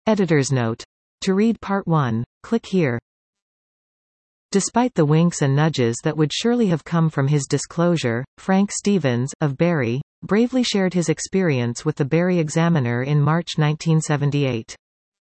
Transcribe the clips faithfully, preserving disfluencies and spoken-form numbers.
Editor's note. To read part one, click here. Despite the winks and nudges that would surely have come from his disclosure, Frank Stevens, of Barrie, bravely shared his experience with the Barrie Examiner in March nineteen seventy-eight.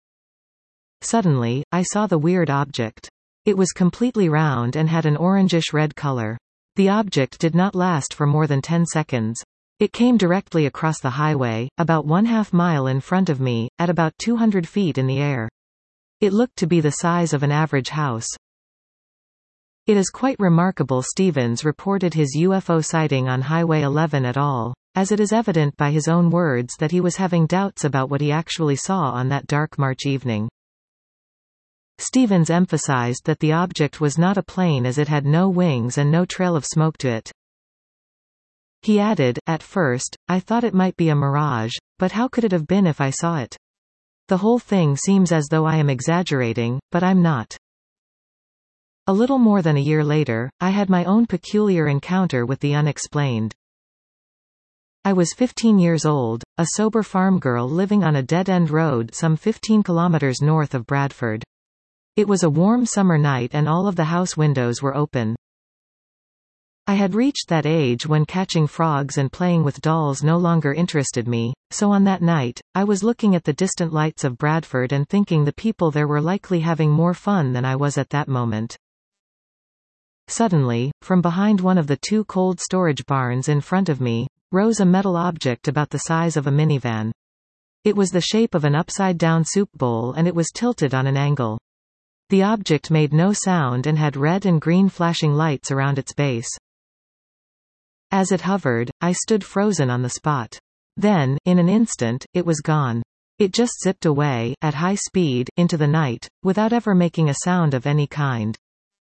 Suddenly, I saw the weird object. It was completely round and had an orangish-red color. The object did not last for more than ten seconds. It came directly across the highway, about one half mile in front of me, at about two hundred feet in the air. It looked to be the size of an average house. It is quite remarkable Stevens reported his U F O sighting on Highway eleven at all, as it is evident by his own words that he was having doubts about what he actually saw on that dark March evening. Stevens emphasized that the object was not a plane as it had no wings and no trail of smoke to it. He added, "At first, I thought it might be a mirage, but how could it have been if I saw it? The whole thing seems as though I am exaggerating, but I'm not." A little more than a year later, I had my own peculiar encounter with the unexplained. I was fifteen years old, a sober farm girl living on a dead-end road some fifteen kilometers north of Bradford. It was a warm summer night and all of the house windows were open. I had reached that age when catching frogs and playing with dolls no longer interested me, so on that night, I was looking at the distant lights of Bradford and thinking the people there were likely having more fun than I was at that moment. Suddenly, from behind one of the two cold storage barns in front of me, rose a metal object about the size of a minivan. It was the shape of an upside-down soup bowl and it was tilted on an angle. The object made no sound and had red and green flashing lights around its base. As it hovered, I stood frozen on the spot. Then, in an instant, it was gone. It just zipped away, at high speed, into the night, without ever making a sound of any kind.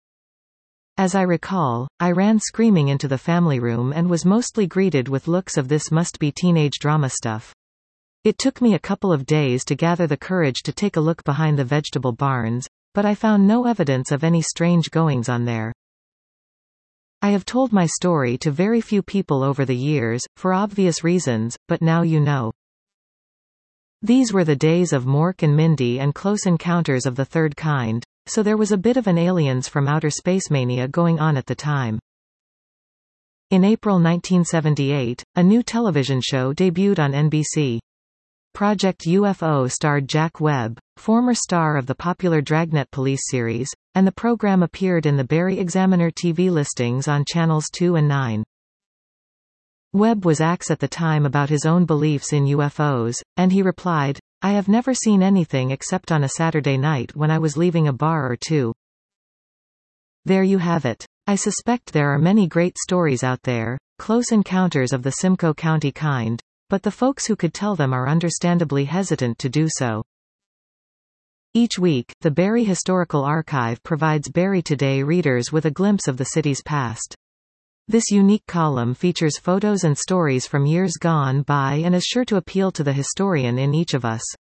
As I recall, I ran screaming into the family room and was mostly greeted with looks of "this must be teenage drama stuff." It took me a couple of days to gather the courage to take a look behind the vegetable barns, but I found no evidence of any strange goings on there. I have told my story to very few people over the years, for obvious reasons, but now you know. These were the days of Mork and Mindy and Close Encounters of the Third Kind, so there was a bit of an aliens from outer space mania going on at the time. In April nineteen seventy-eight, a new television show debuted on N B C. Project U F O starred Jack Webb, former star of the popular Dragnet Police series, and the program appeared in the Barrie Examiner T V listings on channels two and nine. Webb was asked at the time about his own beliefs in U F Os, and he replied, "I have never seen anything except on a Saturday night when I was leaving a bar or two." There you have it. I suspect there are many great stories out there, close encounters of the Simcoe County kind, but the folks who could tell them are understandably hesitant to do so. Each week, the Barrie Historical Archive provides Barrie Today readers with a glimpse of the city's past. This unique column features photos and stories from years gone by and is sure to appeal to the historian in each of us.